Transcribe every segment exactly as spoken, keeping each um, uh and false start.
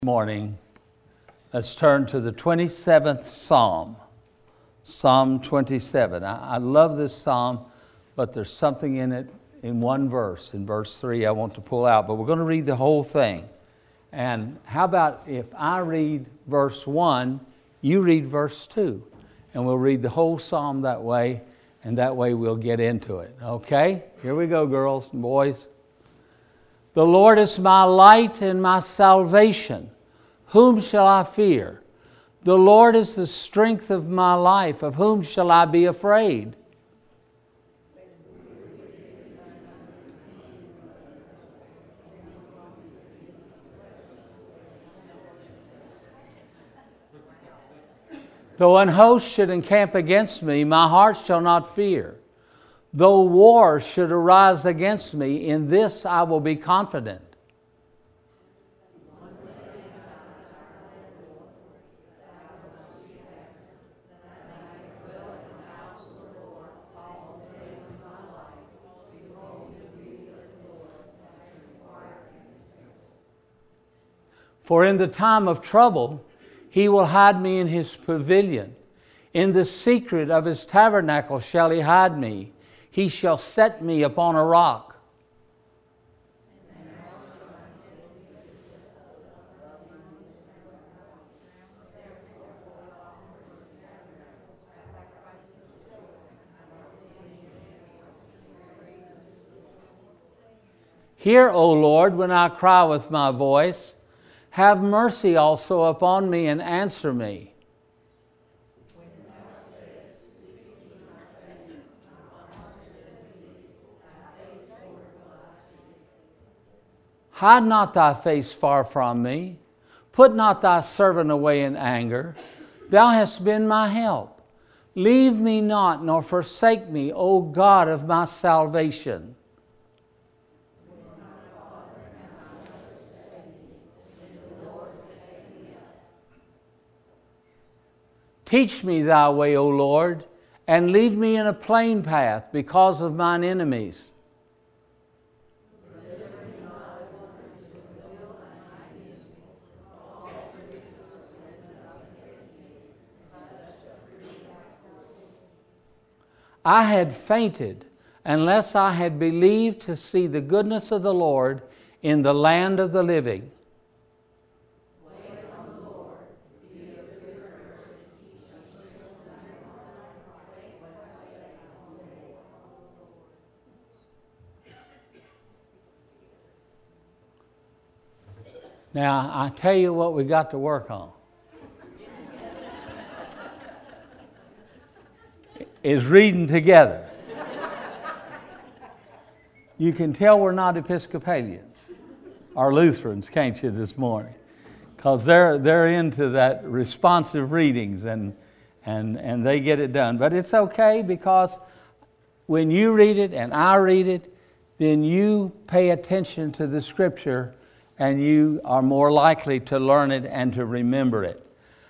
Morning, let's turn to the twenty-seventh Psalm, Psalm twenty-seven. I, I love this Psalm, but there's something in it in one verse, in verse three, I want to pull out, but we're going to read the whole thing. And how about if I read verse one, you read verse two, and we'll read the whole Psalm that way, and that way we'll get into it. Okay? Here we go, girls and boys. The Lord is my light and my salvation. Whom shall I fear? The Lord is the strength of my life. Of whom shall I be afraid? Though an host should encamp against me, my heart shall not fear. Though war should arise against me, in this I will be confident. For in the time of trouble, he will hide me in his pavilion. In the secret of his tabernacle shall he hide me. He shall set me upon a rock. Hear, O Lord, when I cry with my voice. Have mercy also upon me and answer me. Hide not thy face far from me. Put not thy servant away in anger. Thou hast been my help. Leave me not, nor forsake me, O God of my salvation. Teach me thy way, O Lord, and lead me in a plain path because of mine enemies. I had fainted unless I had believed to see the goodness of the Lord in the land of the living. Wait on the Lord. Be of good courage and teach us to Now, I tell you what we got to work on. Is reading together. You can tell we're not Episcopalians or Lutherans, can't you, this morning? Because they're, they're into that responsive readings and, and, and they get it done. But it's okay, because when you read it and I read it, then you pay attention to the Scripture and you are more likely to learn it and to remember it.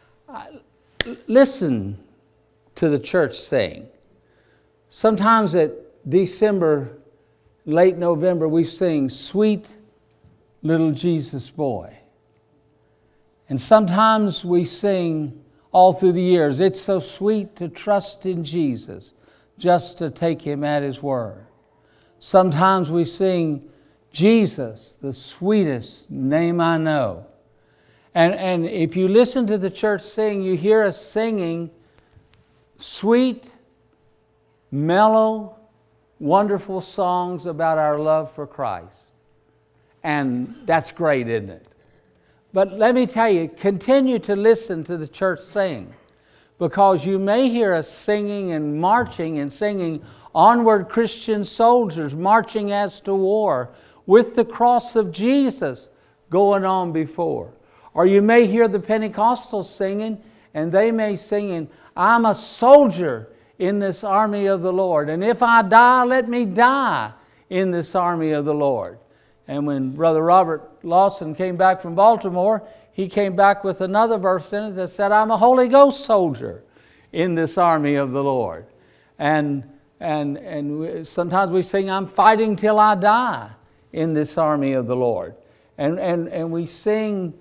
Listen to the church sing. Sometimes at December, late November, we sing, Sweet Little Jesus Boy. And sometimes we sing all through the years, It's so sweet to trust in Jesus, just to take him at his word. Sometimes we sing, Jesus, the sweetest name I know. And, and if you listen to the church sing, you hear us singing sweet, mellow, wonderful songs about our love for Christ. And that's great, isn't it? But let me tell you, continue to listen to the church sing, because you may hear us singing and marching and singing, Onward Christian Soldiers, marching as to war, with the cross of Jesus going on before. Or you may hear the Pentecostals singing, and they may sing, I'm a soldier in this army of the Lord. And if I die, let me die in this army of the Lord. And when Brother Robert Lawson came back from Baltimore, he came back with another verse in it that said, I'm a Holy Ghost soldier in this army of the Lord. And, and, and sometimes we sing, I'm fighting till I die in this army of the Lord. And, and, and we sing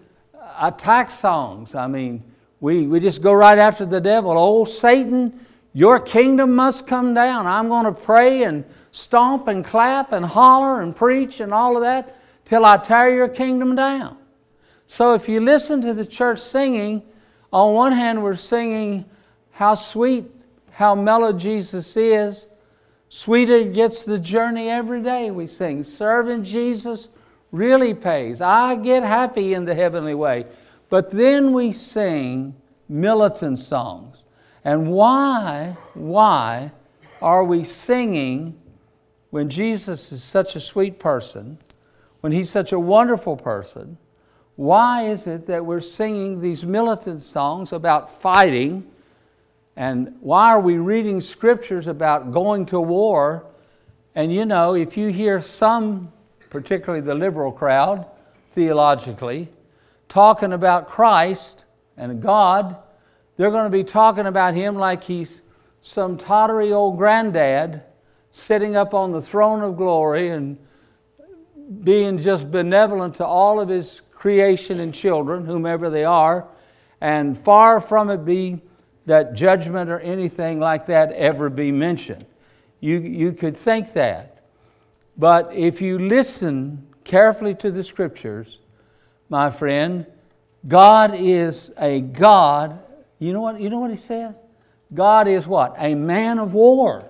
attack songs. I mean, we, we just go right after the devil. Oh, Satan, your kingdom must come down. I'm going to pray and stomp and clap and holler and preach and all of that till I tear your kingdom down. So if you listen to the church singing, on one hand we're singing how sweet, how mellow Jesus is. Sweeter gets the journey every day, we sing. Serving Jesus really pays. I get happy in the heavenly way. But then we sing militant songs. And why, why are we singing when Jesus is such a sweet person, when He's such a wonderful person? Why is it that we're singing these militant songs about fighting? And why are we reading scriptures about going to war? And you know, if you hear some, particularly the liberal crowd, theologically, talking about Christ and God, they're going to be talking about Him like He's some tottery old granddad sitting up on the throne of glory and being just benevolent to all of His creation and children, whomever they are, and far from it be that judgment or anything like that ever be mentioned. You, you could think that. But if you listen carefully to the Scriptures, my friend, God is a God. You know what, you know what He says? God is what? A man of war.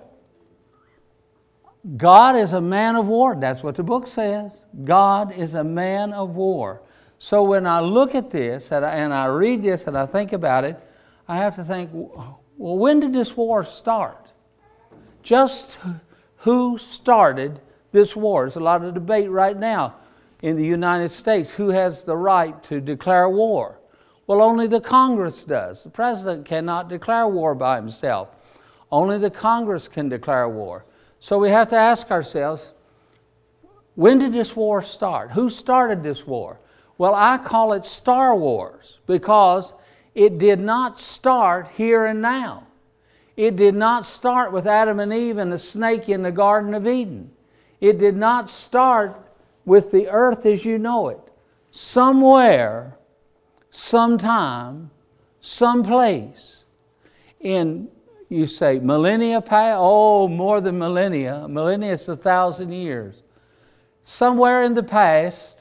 God is a man of war. That's what the book says. God is a man of war. So when I look at this and I, and I read this and I think about it, I have to think, well, when did this war start? Just who started this war? There's a lot of debate right now in the United States. Who has the right to declare war? Well, only the Congress does. The President cannot declare war by himself. Only the Congress can declare war. So we have to ask ourselves, when did this war start? Who started this war? Well, I call it Star Wars because it did not start here and now. It did not start with Adam and Eve and the snake in the Garden of Eden. It did not start with the earth as you know it. Somewhere, sometime, someplace in, you say, millennia past? Oh, more than millennia. Millennia is a thousand years. Somewhere in the past,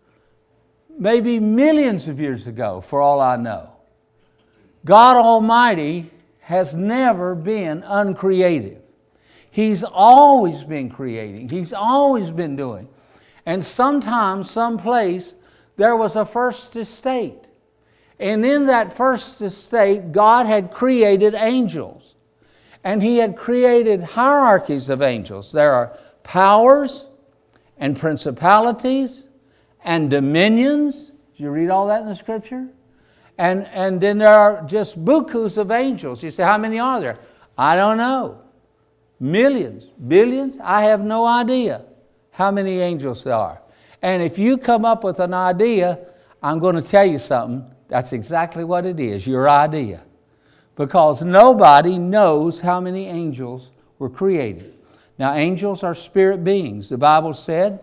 maybe millions of years ago, for all I know, God Almighty has never been uncreative. He's always been creating. He's always been doing. And sometime, someplace, there was a first estate. And in that first estate, God had created angels. And He had created hierarchies of angels. There are powers and principalities and dominions. Did you read all that in the Scripture? And, and then there are just bukus of angels. You say, how many are there? I don't know. Millions, billions? I have no idea how many angels there are. And if you come up with an idea, I'm going to tell you something. That's exactly what it is, your idea. Because nobody knows how many angels were created. Now, angels are spirit beings. The Bible said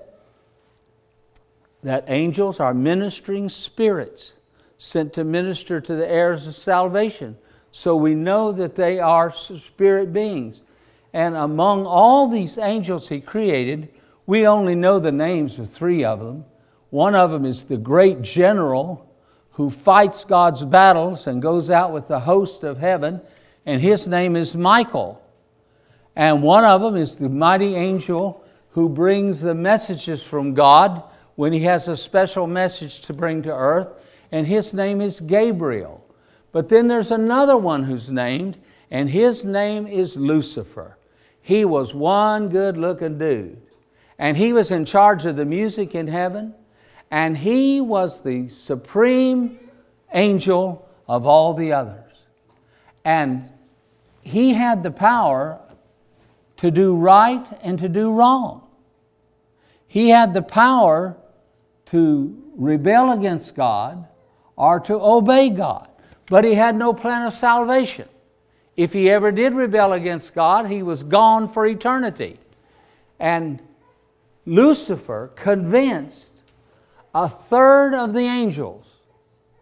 that angels are ministering spirits sent to minister to the heirs of salvation. So we know that they are spirit beings. And among all these angels He created, we only know the names of three of them. One of them is the great general who fights God's battles and goes out with the host of heaven, and his name is Michael. And one of them is the mighty angel who brings the messages from God when He has a special message to bring to earth, and his name is Gabriel. But then there's another one who's named, and his name is Lucifer. He was one good-looking dude. And he was in charge of the music in heaven, and he was the supreme angel of all the others. And he had the power to do right and to do wrong. He had the power to rebel against God or to obey God. But he had no plan of salvation. If he ever did rebel against God, he was gone for eternity. And Lucifer convinced a third of the angels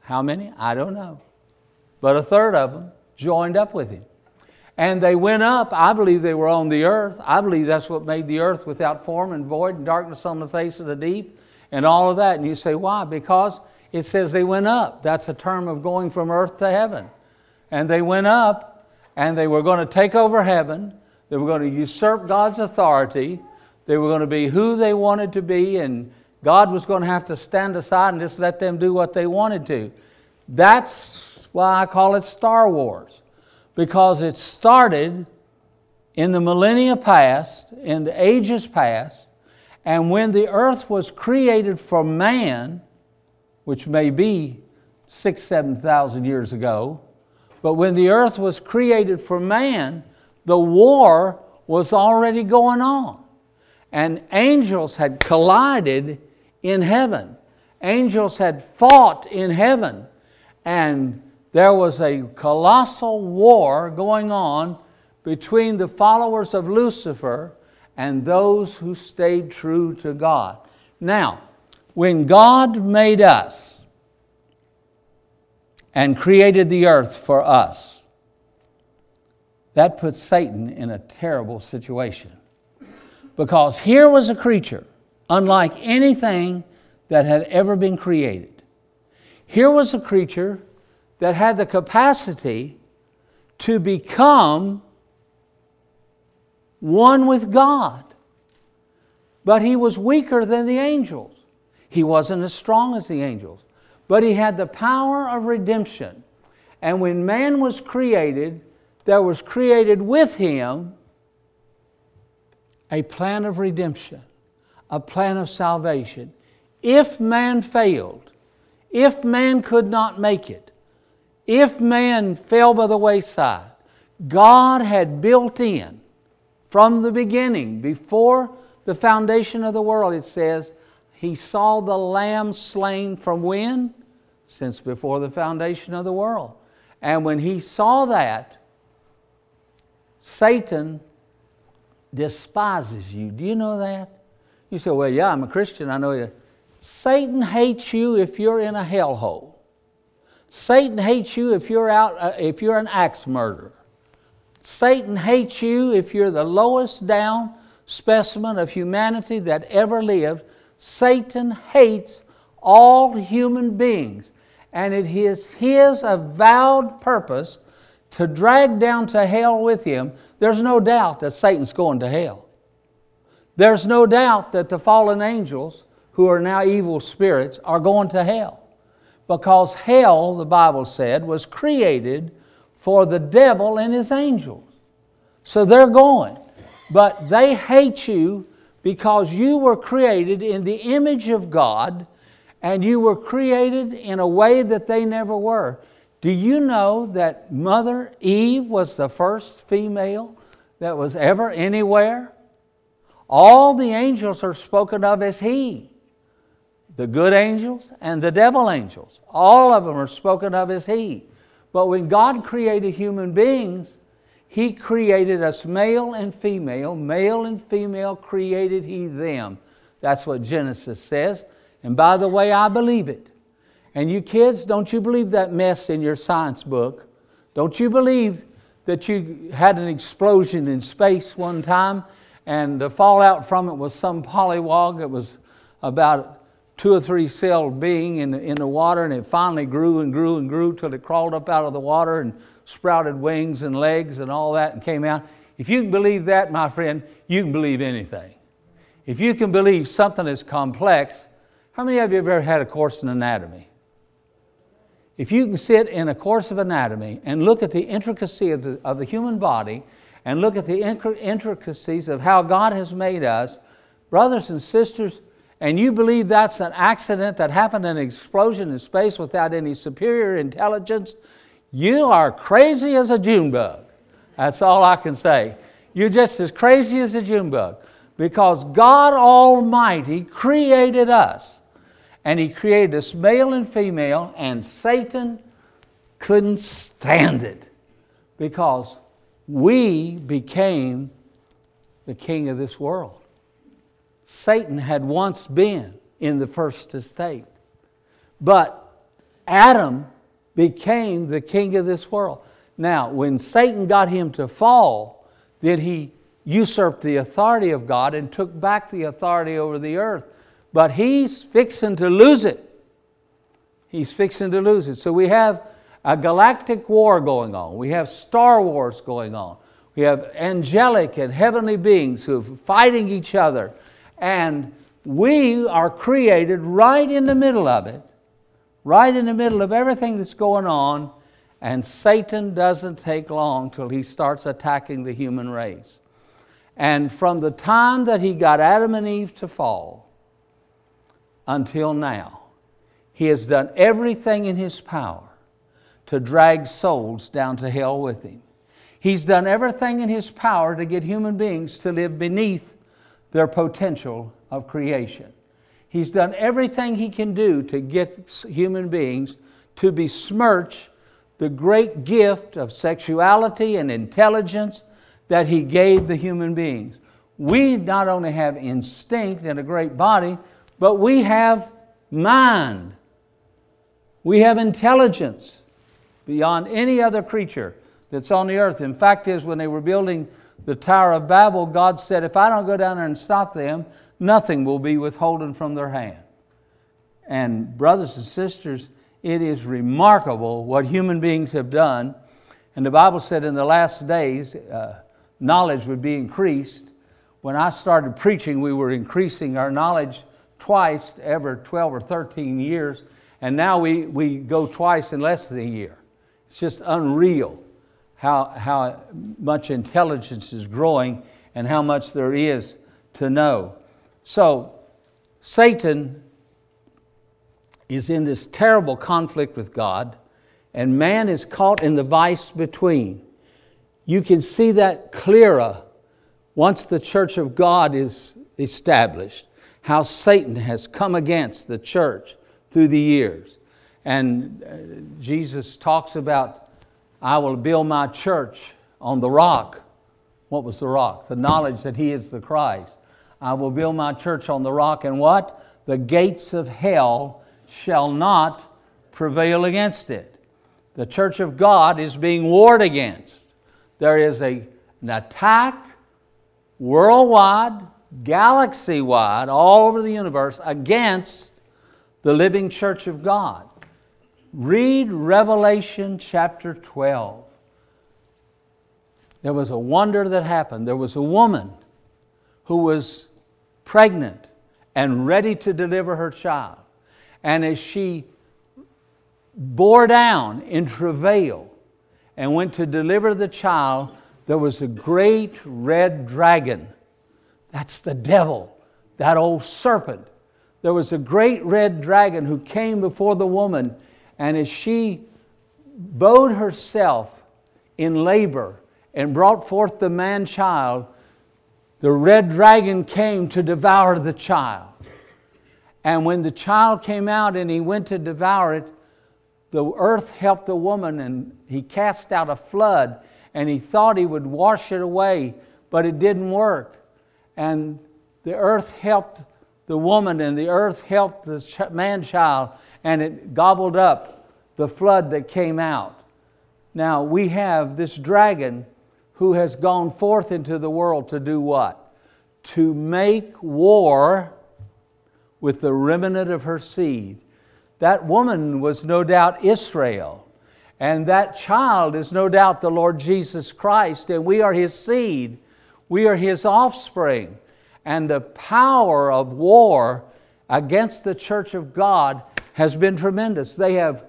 How many? I don't know. But a third of them joined up with him. And they went up. I believe they were on the earth. I believe that's what made the earth without form and void and darkness on the face of the deep and all of that. And you say, why? Because it says they went up. That's a term of going from earth to heaven. And they went up and they were going to take over heaven. They were going to usurp God's authority. They were going to be who they wanted to be, and God was going to have to stand aside and just let them do what they wanted to. That's why I call it Star Wars. Because it started in the millennia past, in the ages past, and when the earth was created for man, which may be six, seven thousand years ago, but when the earth was created for man, the war was already going on. And angels had collided in heaven. Angels had fought in heaven. And there was a colossal war going on between the followers of Lucifer and those who stayed true to God. Now, when God made us and created the earth for us, that put Satan in a terrible situation. Because here was a creature unlike anything that had ever been created. Here was a creature that had the capacity to become one with God. But he was weaker than the angels. He wasn't as strong as the angels. But he had the power of redemption. And when man was created, there was created with him a plan of redemption, a plan of salvation. If man failed, if man could not make it, if man fell by the wayside, God had built in from the beginning, before the foundation of the world, it says, he saw the Lamb slain from when? Since before the foundation of the world. And when he saw that, Satan despises you. Do you know that? You say, well, yeah, I'm a Christian. I know you. Satan hates you if you're in a hellhole. Satan hates you if you're out, uh, if you're an axe murderer. Satan hates you if you're the lowest down specimen of humanity that ever lived. Satan hates all human beings. And it is his avowed purpose to drag down to hell with him. There's no doubt that Satan's going to hell. There's no doubt that the fallen angels, who are now evil spirits, are going to hell. Because hell, the Bible said, was created for the devil and his angels. So they're going. But they hate you because you were created in the image of God, and you were created in a way that they never were. Do you know that Mother Eve was the first female that was ever anywhere? All the angels are spoken of as he. The good angels and the devil angels. All of them are spoken of as he. But when God created human beings, he created us male and female. Male and female created he them. That's what Genesis says. And by the way, I believe it. And you kids, don't you believe that mess in your science book? Don't you believe that you had an explosion in space one time and the fallout from it was some pollywog that was about two or three celled being in the, in the water, and it finally grew and grew and grew till it crawled up out of the water and sprouted wings and legs and all that and came out? If you can believe that, my friend, you can believe anything. If you can believe something as complex, how many of you have ever had a course in anatomy? If you can sit in a course of anatomy and look at the intricacy of the, of the human body and look at the intricacies of how God has made us, brothers and sisters, and you believe that's an accident that happened, an explosion in space without any superior intelligence, you are crazy as a June bug. That's all I can say. You're just as crazy as a June bug. Because God Almighty created us. And he created us male and female, and Satan couldn't stand it because we became the king of this world. Satan had once been in the first estate. But Adam became the king of this world. Now, when Satan got him to fall, then he usurped the authority of God and took back the authority over the earth. But he's fixing to lose it. He's fixing to lose it. So we have a galactic war going on. We have Star Wars going on. We have angelic and heavenly beings who are fighting each other. And we are created right in the middle of it. Right in the middle of everything that's going on. And Satan doesn't take long till he starts attacking the human race. And from the time that he got Adam and Eve to fall until now, he has done everything in his power to drag souls down to hell with him. He's done everything in his power to get human beings to live beneath their potential of creation. He's done everything he can do to get human beings to besmirch the great gift of sexuality and intelligence that he gave the human beings. We not only have instinct and a great body, but we have mind. We have intelligence beyond any other creature that's on the earth. In fact is, when they were building the Tower of Babel, God said, if I don't go down there and stop them, nothing will be withholden from their hand. And brothers and sisters, it is remarkable what human beings have done. And the Bible said in the last days, uh, knowledge would be increased. When I started preaching, we were increasing our knowledge twice every twelve or thirteen years. And now we, we go twice in less than a year. It's just unreal how, how much intelligence is growing and how much there is to know. So Satan is in this terrible conflict with God, and man is caught in the vice between. You can see that clearer once the church of God is established, how Satan has come against the church through the years. And uh, Jesus talks about, I will build my church on the rock. What was the rock? The knowledge that He is the Christ. I will build my church on the rock, and what? The gates of hell shall not prevail against it. The church of God is being warred against. There is a, an attack worldwide, galaxy-wide, all over the universe against the living church of God. Read Revelation chapter twelve. There was a wonder that happened. There was a woman who was pregnant and ready to deliver her child. And as she bore down in travail and went to deliver the child, there was a great red dragon. That's the devil, that old serpent. There was a great red dragon who came before the woman, and as she bowed herself in labor and brought forth the man-child, the red dragon came to devour the child. And when the child came out and he went to devour it, the earth helped the woman, and he cast out a flood, and he thought he would wash it away, but it didn't work. And the earth helped the woman, and the earth helped the man-child, and it gobbled up the flood that came out. Now we have this dragon who has gone forth into the world to do what? To make war with the remnant of her seed. That woman was no doubt Israel. And that child is no doubt the Lord Jesus Christ. And we are His seed. We are His offspring. And the power of war against the church of God has been tremendous. They have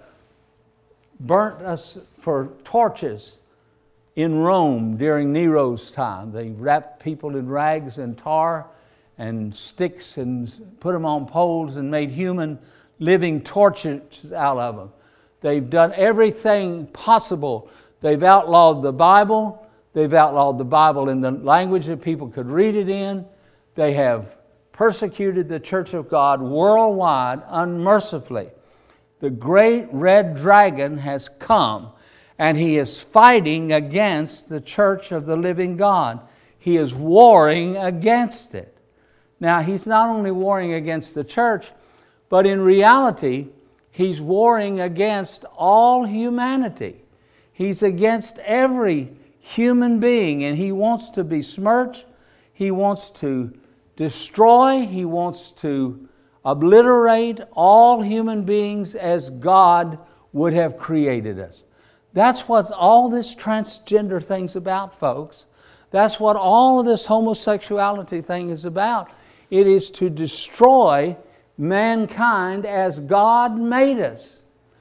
burnt us for torches in Rome during Nero's time. They wrapped people in rags and tar and sticks and put them on poles and made human living torches out of them. They've done everything possible. They've outlawed the Bible. They've outlawed the Bible in the language that people could read it in. They have persecuted the church of God worldwide unmercifully. The great red dragon has come, and he is fighting against the church of the living God. He is warring against it. Now, he's not only warring against the church, but in reality, He's warring against all humanity. He's against every human being, and he wants to besmirch. He wants to destroy. He wants to obliterate all human beings as God would have created us. That's what all this transgender thing's about, folks. That's what all of this homosexuality thing is about. It is to destroy mankind as God made us.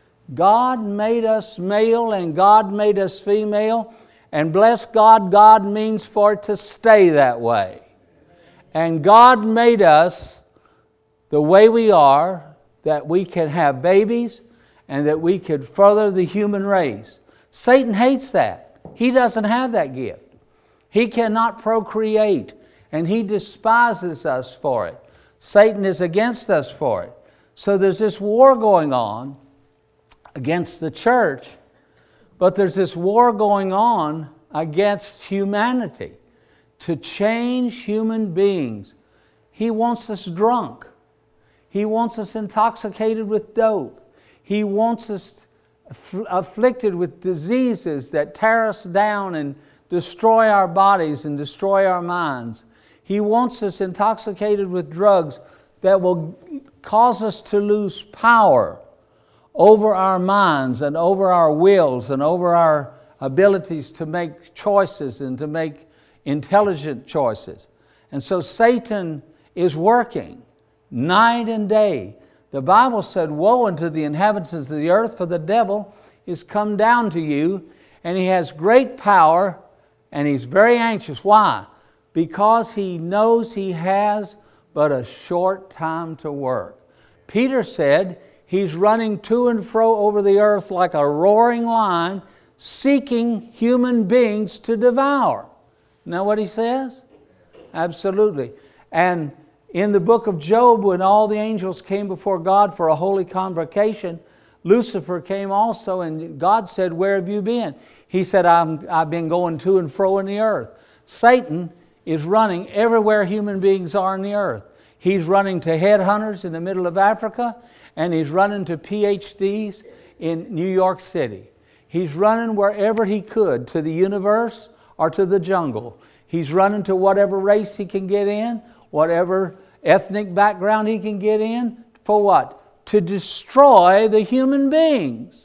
God made us male and God made us female. And bless God, God means for it to stay that way. And God made us the way we are, that we can have babies and that we could further the human race. Satan hates that. He doesn't have that gift. He cannot procreate, and he despises us for it. Satan is against us for it. So there's this war going on against the church, but there's this war going on against humanity to change human beings. He wants us drunk. He wants us intoxicated with dope. He wants us afflicted with diseases that tear us down and destroy our bodies and destroy our minds. He wants us intoxicated with drugs that will cause us to lose power over our minds and over our wills and over our abilities to make choices and to make intelligent choices. And so Satan is working night and day. The Bible said, "Woe unto the inhabitants of the earth, for the devil is come down to you, and he has great power, and he's very anxious." Why? Because he knows he has but a short time to work. Peter said he's running to and fro over the earth like a roaring lion, seeking human beings to devour. You know what he says? Absolutely. And in the book of Job, when all the angels came before God for a holy convocation, Lucifer came also, and God said, "Where have you been?" He said, I'm, I've been going to and fro in the earth. Satan is running everywhere human beings are in the earth. He's running to headhunters in the middle of Africa, and he's running to P H Ds in New York City. He's running wherever he could, to the universe or to the jungle. He's running to whatever race he can get in, whatever ethnic background he can get in. For what? To destroy the human beings.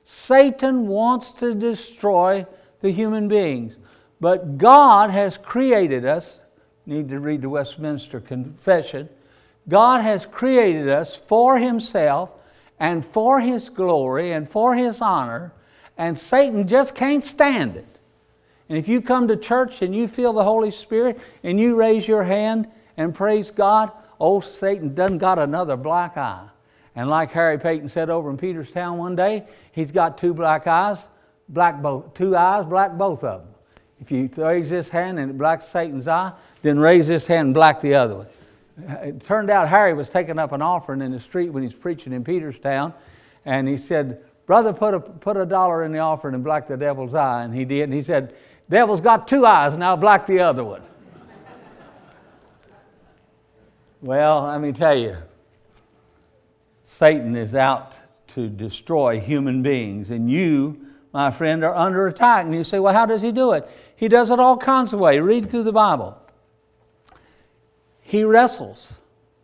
Satan wants to destroy the human beings. But God has created us. Need to read the Westminster Confession. God has created us for Himself and for His glory and for His honor. And Satan just can't stand it. And if you come to church and you feel the Holy Spirit and you raise your hand and praise God, old Satan done got another black eye. And like Harry Payton said over in Peterstown one day, he's got two black eyes, black both, two eyes, black both of them. If you raise this hand and it blacks Satan's eye, then raise this hand and black the other one. It turned out Harry was taking up an offering in the street when he's preaching in Peterstown, and he said, "Brother, put a, put a dollar in the offering and black the devil's eye." And he did, and he said, "Devil's got two eyes, now black the other one." Well, let me tell you, Satan is out to destroy human beings, and you, my friend, are under attack. And you say, well, how does he do it? He does it all kinds of ways. Read through the Bible. He wrestles.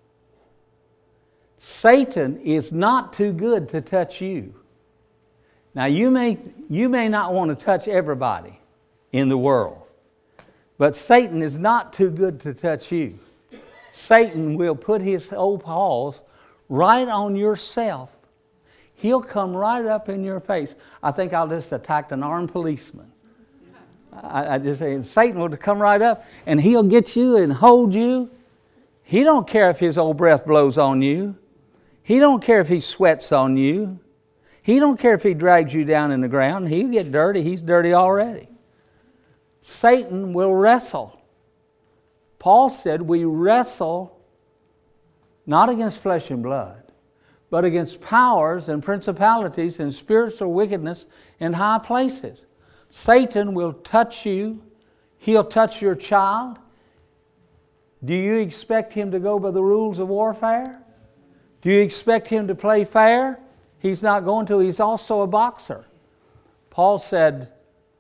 Satan is not too good to touch you. Now, you may, you may not want to touch everybody in the world, but Satan is not too good to touch you. Satan will put his old paws right on yourself. He'll come right up in your face. I think I'll just attack an armed policeman. I, I just say, Satan will come right up and he'll get you and hold you. He don't care if his old breath blows on you. He don't care if he sweats on you. He don't care if he drags you down in the ground. He'll get dirty. He's dirty already. Satan will wrestle. Paul said we wrestle not against flesh and blood, but against powers and principalities and spiritual wickedness in high places. Satan will touch you. He'll touch your child. Do you expect him to go by the rules of warfare? Do you expect him to play fair? He's not going to. He's also a boxer. Paul said,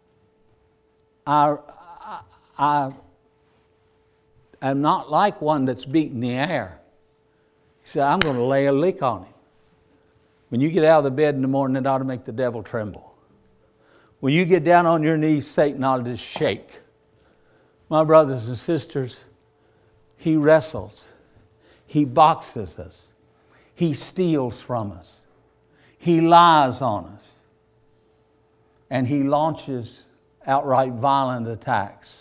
I, I, I am not like one that's beating the air. He said, I'm going to lay a lick on him. When you get out of the bed in the morning, it ought to make the devil tremble. When you get down on your knees, Satan ought to just shake. My brothers and sisters, he wrestles. He boxes us. He steals from us. He lies on us. And he launches outright violent attacks.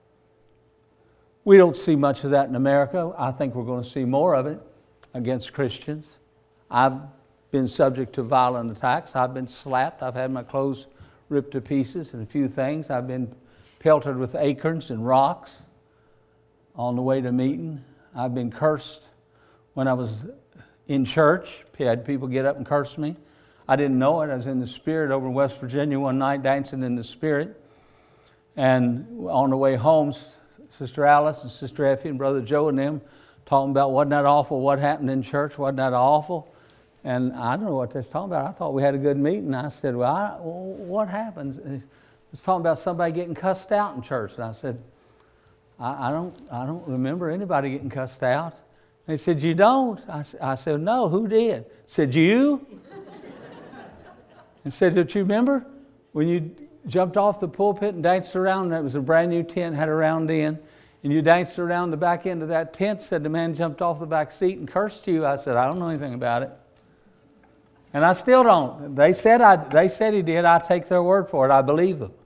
We don't see much of that in America. I think we're going to see more of it against Christians. I've been subject to violent attacks. I've been slapped. I've had my clothes ripped to pieces and a few things. I've been pelted with acorns and rocks on the way to meeting. I've been cursed when I was in church. I had people get up and curse me. I didn't know it. I was in the Spirit over in West Virginia one night, dancing in the Spirit. And on the way home, Sister Alice and Sister Effie and Brother Joe and them talking about, wasn't that awful what happened in church? Wasn't that awful? And I don't know what they're talking about. I thought we had a good meeting. I said, well, I, well what happened? He was talking about somebody getting cussed out in church. And I said, I, I don't I don't remember anybody getting cussed out. And he said, you don't? I, I said, no, who did? He said, you? And said, don't you remember when you jumped off the pulpit and danced around? That was a brand new tent, had a round end. And you danced around the back end of that tent, said the man jumped off the back seat and cursed you. I said, I don't know anything about it. And I still don't. They said I, they said he did. I take their word for it. I believe them.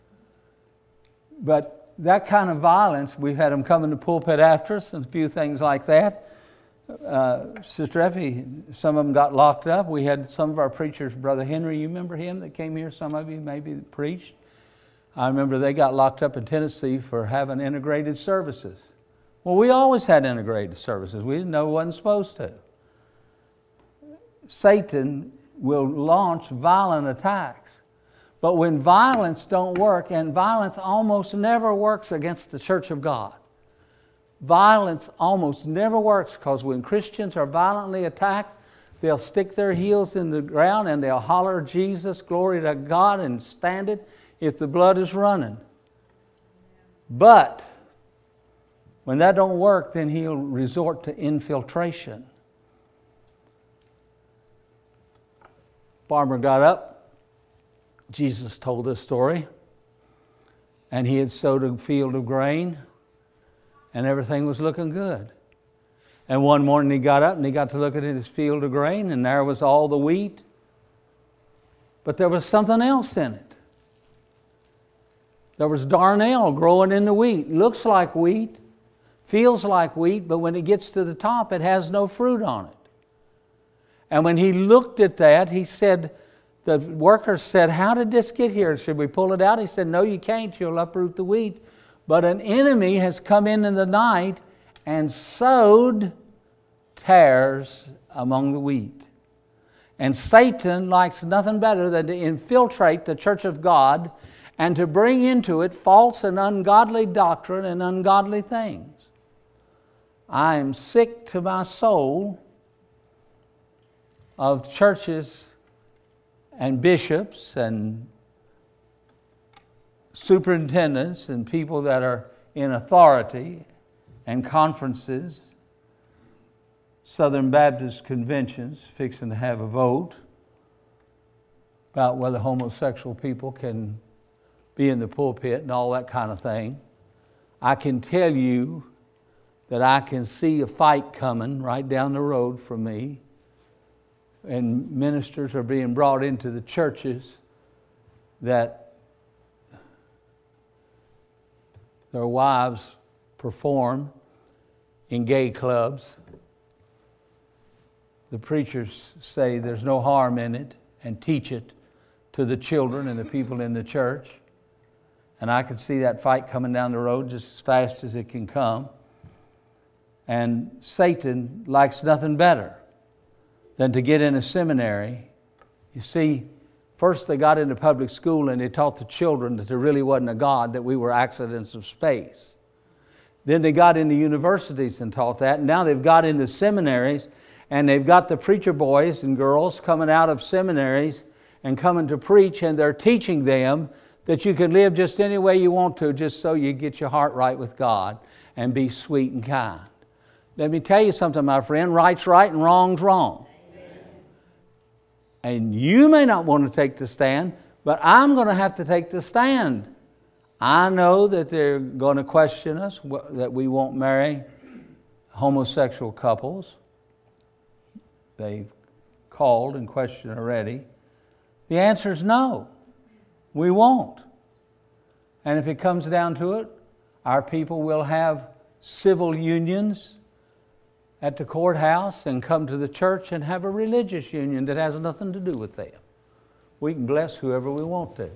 But that kind of violence, we've had them come in the pulpit after us and a few things like that. Uh, Sister Effie, some of them got locked up. We had some of our preachers, Brother Henry, you remember him that came here? Some of you maybe preached. I remember they got locked up in Tennessee for having integrated services. Well, we always had integrated services. We didn't know we wasn't supposed to. Satan will launch violent attacks. But when violence don't work, and violence almost never works against the church of God. Violence almost never works, because when Christians are violently attacked, they'll stick their heels in the ground and they'll holler, Jesus, glory to God, and stand it if the blood is running. But when that don't work, then he'll resort to infiltration. Farmer got up. Jesus told this story. And he had sowed a field of grain. And everything was looking good. And one morning he got up and he got to look at his field of grain. And there was all the wheat. But there was something else in it. There was darnel growing in the wheat. Looks like wheat. Feels like wheat. But when it gets to the top, it has no fruit on it. And when he looked at that, he said, the workers said, how did this get here? Should we pull it out? He said, no, you can't. You'll uproot the wheat. But an enemy has come in in the night and sowed tares among the wheat. And Satan likes nothing better than to infiltrate the church of God and to bring into it false and ungodly doctrine and ungodly things. I am sick to my soul of churches and bishops and superintendents and people that are in authority and conferences, Southern Baptist conventions fixing to have a vote about whether homosexual people can be in the pulpit and all that kind of thing. I can tell you that I can see a fight coming right down the road from me. And ministers are being brought into the churches that their wives perform in gay clubs. The preachers say there's no harm in it and teach it to the children and the people in the church. And I can see that fight coming down the road just as fast as it can come. And Satan likes nothing better than to get in a seminary. You see, first they got into public school and they taught the children that there really wasn't a God, that we were accidents of space. Then they got into universities and taught that. And now they've got into seminaries and they've got the preacher boys and girls coming out of seminaries and coming to preach, and they're teaching them that you can live just any way you want to, just so you get your heart right with God and be sweet and kind. Let me tell you something, my friend. Right's right and wrong's wrong. Amen. And you may not want to take the stand, but I'm going to have to take the stand. I know that they're going to question us, that we won't marry homosexual couples. They've called and questioned already. The answer is no. We won't. And if it comes down to it, our people will have civil unions at the courthouse and come to the church and have a religious union that has nothing to do with them. We can bless whoever we want to.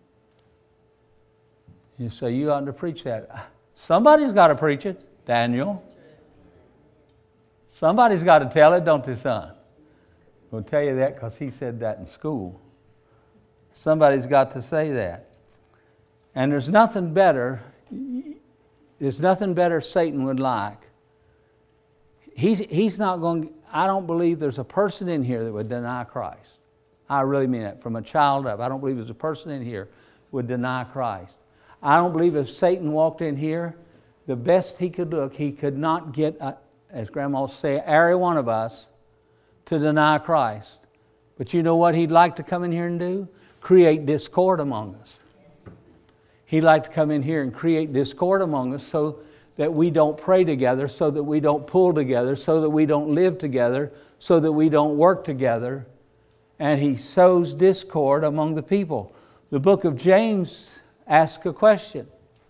You say, you ought to preach that. Somebody's got to preach it, Daniel. Somebody's got to tell it, don't they, son? I'll tell you that because he said that in school. Somebody's got to say that. And there's nothing better, there's nothing better Satan would like. He's, he's not going, I don't believe there's a person in here that would deny Christ. I really mean that. From a child up, I don't believe there's a person in here who would deny Christ. I don't believe if Satan walked in here, the best he could look, he could not get, a, as Grandma would say, every one of us to deny Christ. But you know what he'd like to come in here and do? Create discord among us. He'd like to come in here and create discord among us so that we don't pray together, so that we don't pull together, so that we don't live together, so that we don't work together. And he sows discord among the people. The book of James asks a question.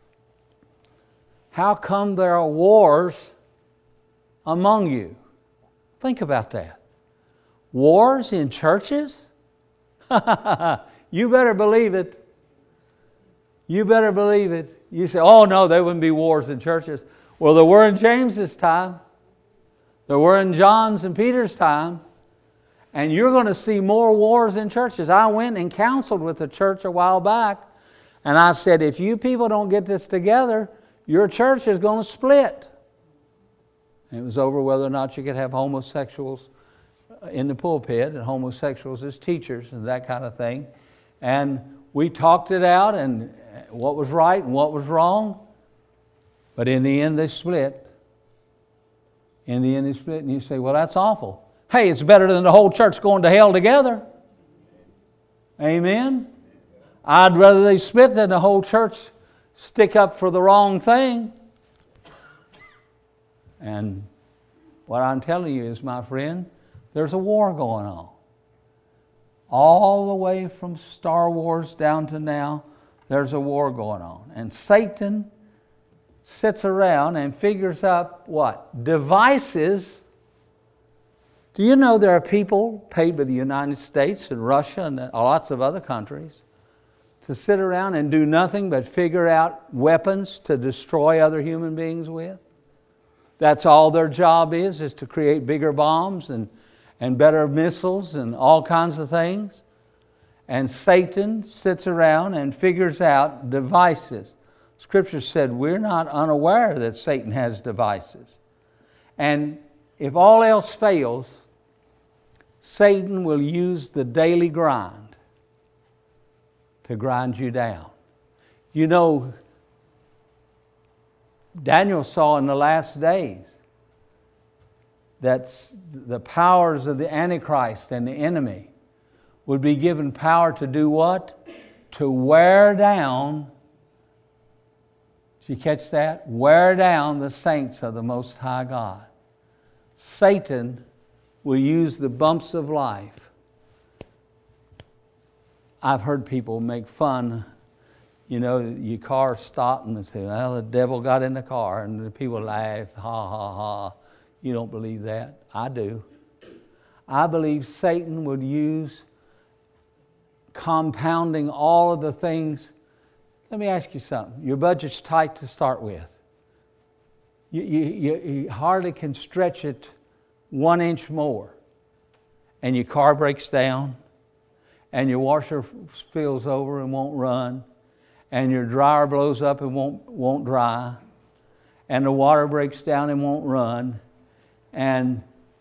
How come there are wars among you? Think about that. Wars in churches? You better believe it. You better believe it. You say, oh no, there wouldn't be wars in churches. Well, there were in James's time. There were in John's and Peter's time. And you're going to see more wars in churches. I went and counseled with a church a while back. And I said, if you people don't get this together, your church is going to split. And it was over whether or not you could have homosexuals in the pulpit and homosexuals as teachers and that kind of thing. And we talked it out and what was right and what was wrong. But in the end, they split. In the end, they split. And you say, well, that's awful. Hey, it's better than the whole church going to hell together. Amen? I'd rather they split than the whole church stick up for the wrong thing. And what I'm telling you is, my friend, there's a war going on. All the way from Star Wars down to now, there's a war going on. And Satan sits around and figures out what? Devices. Do you know there are people paid by the United States and Russia and lots of other countries to sit around and do nothing but figure out weapons to destroy other human beings with? That's all their job is, is to create bigger bombs and, and better missiles and all kinds of things. And Satan sits around and figures out devices. Scripture said we're not unaware that Satan has devices. And if all else fails, Satan will use the daily grind to grind you down. You know, Daniel saw in the last days that the powers of the Antichrist and the enemy would be given power to do what? To wear down, did you catch that? Wear down the saints of the Most High God. Satan will use the bumps of life. I've heard people make fun. You know, your car stopped and they say, well, the devil got in the car. And the people laugh, ha, ha, ha. You don't believe that? I do. I believe Satan would use compounding all of the things. Let me ask you something. Your budget's tight to start with. You, you, you, you hardly can stretch it one inch more. And your car breaks down. And your washer spills over and won't run. And your dryer blows up and won't, won't dry. And the water breaks down and won't run. And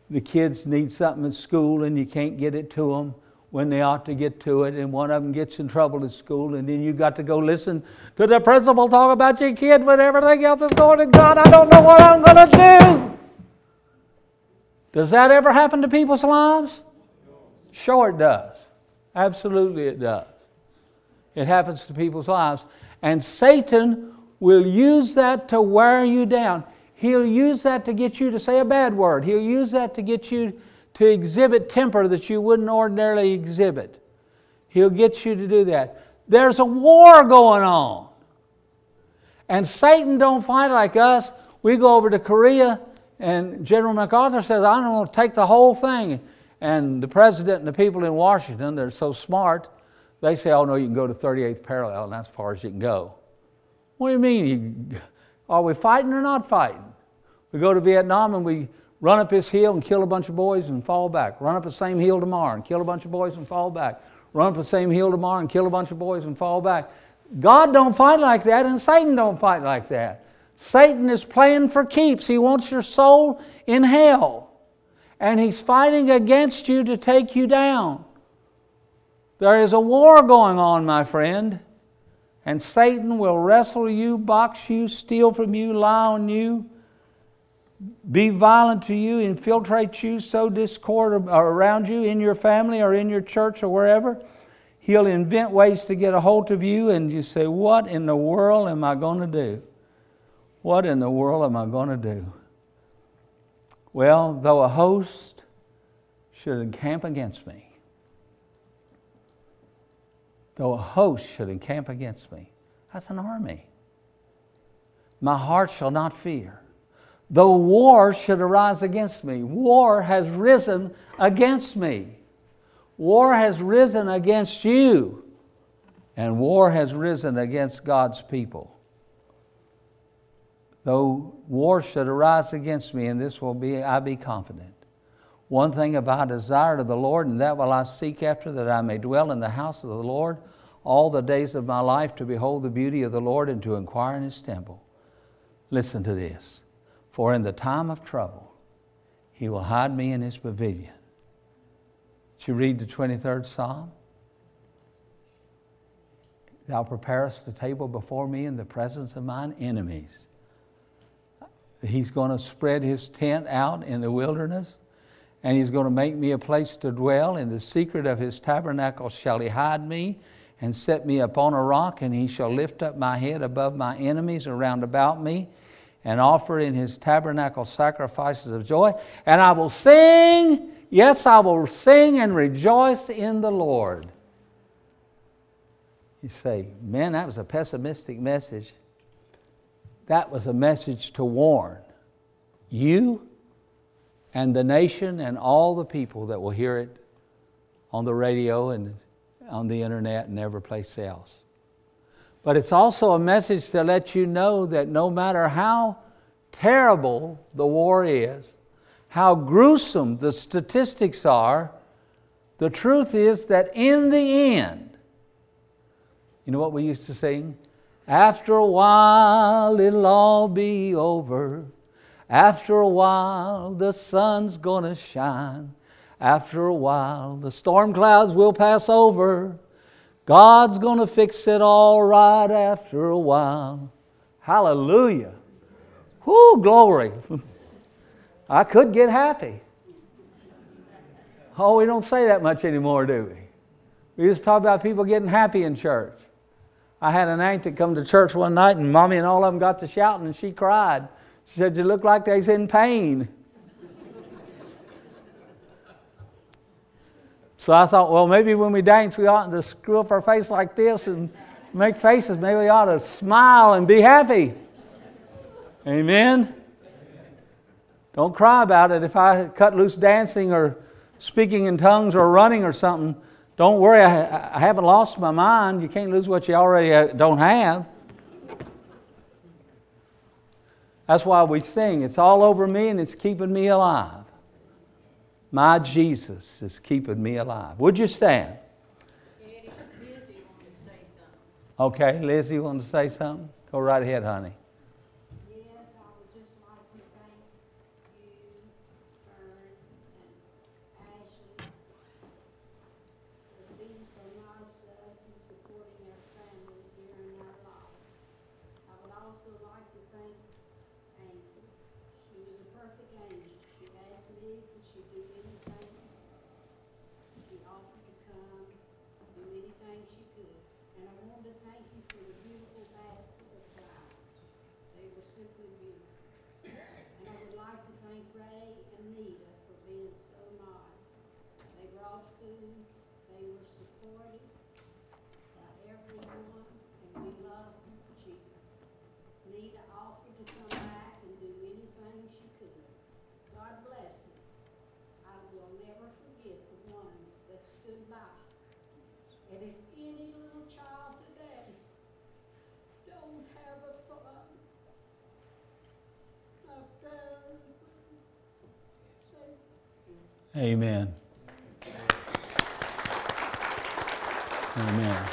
the kids need something at school and you can't get it to them when they ought to get to it, and one of them gets in trouble at school, and then you got to go listen to the principal talk about your kid when everything else is going to God. I don't know what I'm going to do. Does that ever happen to people's lives? Sure it does. Absolutely it does. It happens to people's lives. And Satan will use that to wear you down. He'll use that to get you to say a bad word. He'll use that to get you to exhibit temper that you wouldn't ordinarily exhibit. He'll get you to do that. There's a war going on. And Satan don't fight like us. We go over to Korea and General MacArthur says, I'm going to take the whole thing. And the president and the people in Washington, they're so smart, they say, oh no, you can go to thirty-eighth parallel, and that's as far as you can go. What do you mean? You, are we fighting or not fighting? We go to Vietnam and we run up this hill and kill a bunch of boys and fall back. Run up the same hill tomorrow and kill a bunch of boys and fall back. Run up the same hill tomorrow and kill a bunch of boys and fall back. God don't fight like that, and Satan don't fight like that. Satan is playing for keeps. He wants your soul in hell. And he's fighting against you to take you down. There is a war going on, my friend. And Satan will wrestle you, box you, steal from you, lie on you, be violent to you, infiltrate you, sow discord around you in your family or in your church or wherever. He'll invent ways to get a hold of you, and you say, what in the world am I going to do? What in the world am I going to do? Well, though a host should encamp against me, though a host should encamp against me, that's an army. My heart shall not fear. Though war should arise against me, war has risen against me. War has risen against you, and war has risen against God's people. Though war should arise against me, and this will be, I be confident. One thing have I desired of the Lord, and that will I seek after, that I may dwell in the house of the Lord all the days of my life, to behold the beauty of the Lord and to inquire in His temple. Listen to this. For in the time of trouble, He will hide me in His pavilion. Did you read the twenty-third Psalm? Thou preparest the table before me in the presence of mine enemies. He's going to spread His tent out in the wilderness, and He's going to make me a place to dwell. In the secret of His tabernacle shall He hide me and set me upon a rock, and He shall lift up my head above my enemies around about me, and offer in His tabernacle sacrifices of joy. And I will sing, yes, I will sing and rejoice in the Lord. You say, man, that was a pessimistic message. That was a message to warn you and the nation and all the people that will hear it on the radio and on the internet and every place else. But it's also a message to let you know that no matter how terrible the war is, how gruesome the statistics are, the truth is that in the end, you know what we used to sing? After a while it'll all be over. After a while the sun's gonna shine. After a while the storm clouds will pass over. God's going to fix it all right after a while. Hallelujah. Whoo, glory. I could get happy. Oh, we don't say that much anymore, do we? We just talk about people getting happy in church. I had an aunt that come to church one night, and Mommy and all of them got to shouting, and she cried. She said, you look like they's in pain. So I thought, well, maybe when we dance, we oughtn't to screw up our face like this and make faces. Maybe we ought to smile and be happy. Amen? Don't cry about it. If I cut loose dancing or speaking in tongues or running or something, don't worry, I, I haven't lost my mind. You can't lose what you already don't have. That's why we sing. It's all over me and it's keeping me alive. My Jesus is keeping me alive. Would you stand? Eddie, Lizzie wanted to say something. Okay, Lizzie wanted to say something? Go right ahead, honey. Yes, I would just like to thank you for me, could she do anything? She offered to come, do anything she could. And I wanted to thank you for the beautiful basket of flowers. They were simply beautiful. And I would like to thank Ray and Nita for being so nice. They brought food, they were supportive by everyone, and we loved them. She, Nita offered to come back and do anything she could. God bless them. I will never forget the ones that stood by. And if any little child today don't have a fun, up there, say, Amen. Amen.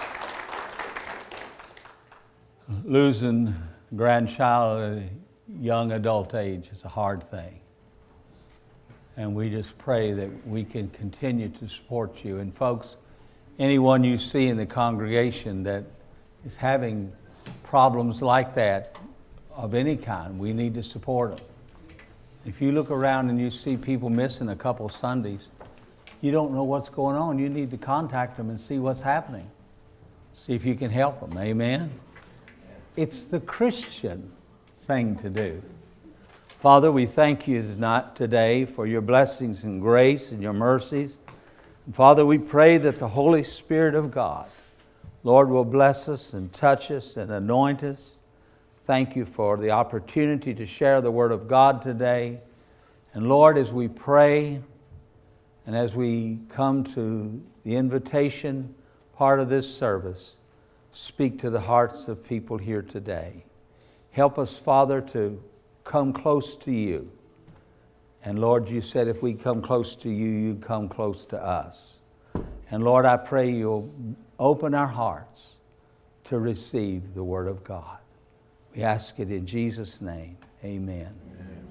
Losing a grandchild at a young adult age is a hard thing. And we just pray that we can continue to support you. And folks, anyone you see in the congregation that is having problems like that of any kind, we need to support them. If you look around and you see people missing a couple Sundays, you don't know what's going on. You need to contact them and see what's happening. See if you can help them. Amen? It's the Christian thing to do. Father, we thank you tonight, today for your blessings and grace and your mercies. And Father, we pray that the Holy Spirit of God, Lord, will bless us and touch us and anoint us. Thank you for the opportunity to share the Word of God today. And Lord, as we pray and as we come to the invitation part of this service, speak to the hearts of people here today. Help us, Father, to come close to you. And Lord, you said if we come close to you, you come close to us. And Lord, I pray you'll open our hearts to receive the Word of God. We ask it in Jesus' name. Amen. Amen.